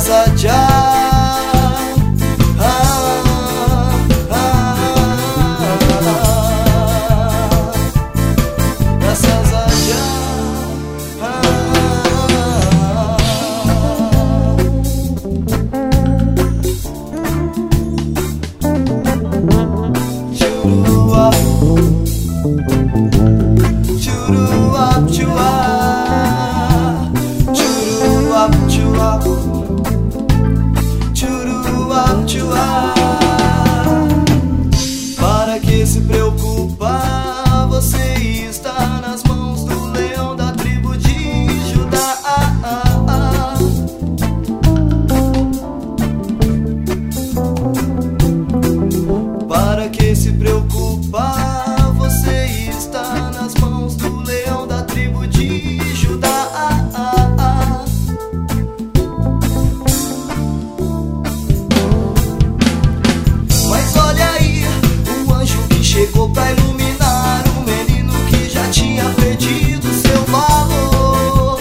graças a Jah. Graças a Jah. Churuap, churuap, churuap, churuap, churuap. Para que se preocupar? Você está nas mãos do leão da tribo de Judá. Para que se preocupar? Você está nas mãos do leão da tribo de Judá. Mas olha aí, o anjo que chegou pra iluminar um menino que já tinha perdido seu valor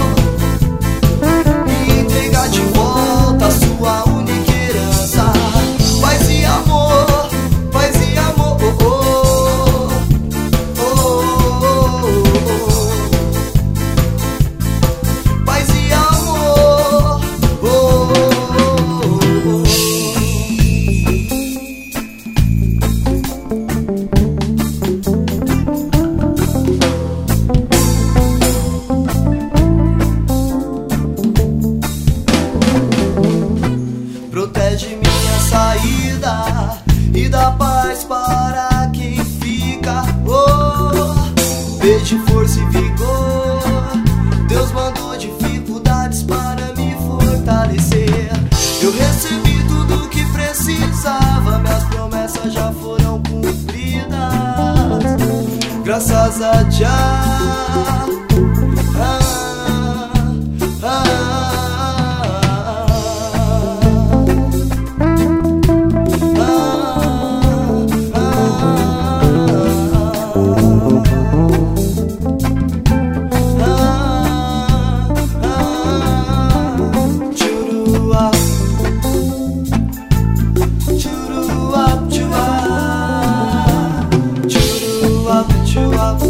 e entregar de volta a sua única herança. Paz e amor, paz e amor. Paz e amor. Protege minha saída e dá paz para quem fica. Oh, pede força e vigor. Deus mandou dificuldades para me fortalecer. Eu recebi tudo o que precisava, minhas promessas já foram cumpridas. Graças a Jah. Churuap, churuap, churuap, churuap.